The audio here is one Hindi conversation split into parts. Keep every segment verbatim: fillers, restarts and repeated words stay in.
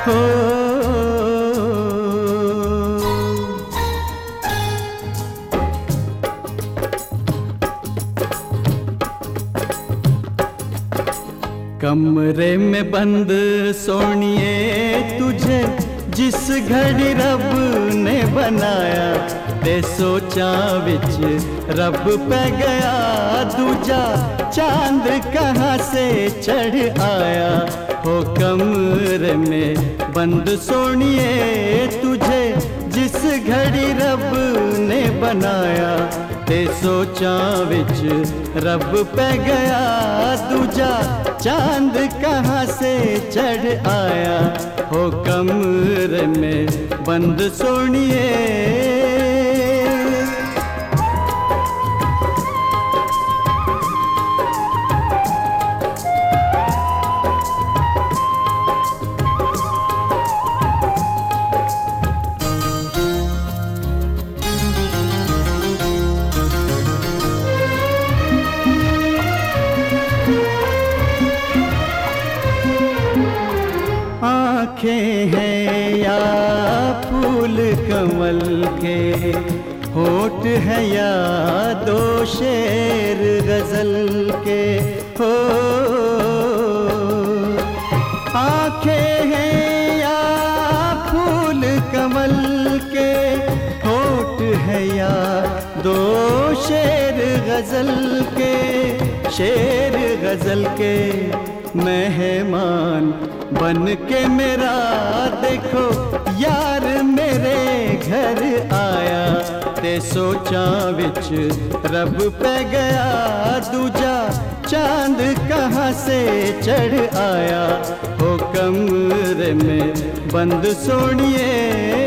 हो कमरे में बंद सोनिए तुझे जिस घड़ी रब ने बनाया, ते सोचा विच रब पे गया दूजा चांद कहाँ से चढ़ आया। हो कमरे में बंद सोनिए तुझे जिस घड़ी रब ने बनाया, ते सोचा विच रब पे गया दूजा चांद कहाँ से चढ़ आया। हो कमरे में बंद सोनिए। आँखें हैं या फूल कमल के, होठ है या दो शेर गजल के। हो आँखें हैं या फूल कमल के, होठ है या दो शेर गजल के। शेर गजल के मेहमान बन के मेरा देखो यार मेरे घर आया, ते सोचा विच रब पे गया दूजा चांद कहाँ से चढ़ आया। हो कमरे में बंद सोनिए।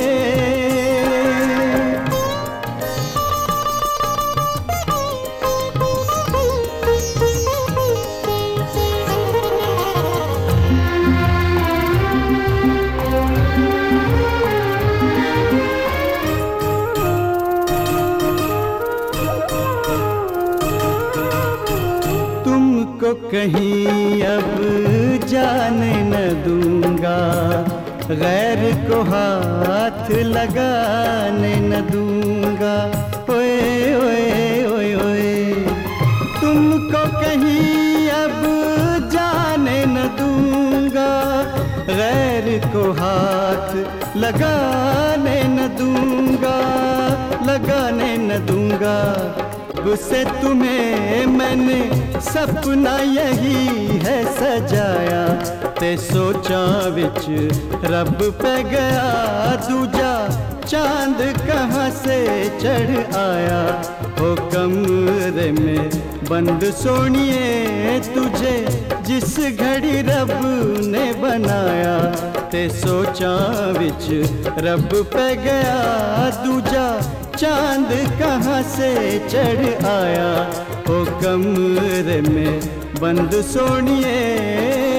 तुमको कहीं अब जाने न दूंगा, गैर को हाथ लगाने न दूंगा। ओए ओए ओए ओए तुमको कहीं अब जाने न दूंगा, गैर को हाथ लगाने न दूंगा, लगाने न दूंगा। से तुम्हें मैंने सपना यही है सजाया, ते सोचा विच रब पे गया दूजा चांद कहाँ से चढ़ आया। हो कमरे में बंद सोनिए तुझे जिस घड़ी रब ने बनाया, ते सोचा विच रब पे गया दूजा चांद कहाँ से चढ़ आया। हो कमरे में बंद सोनिए।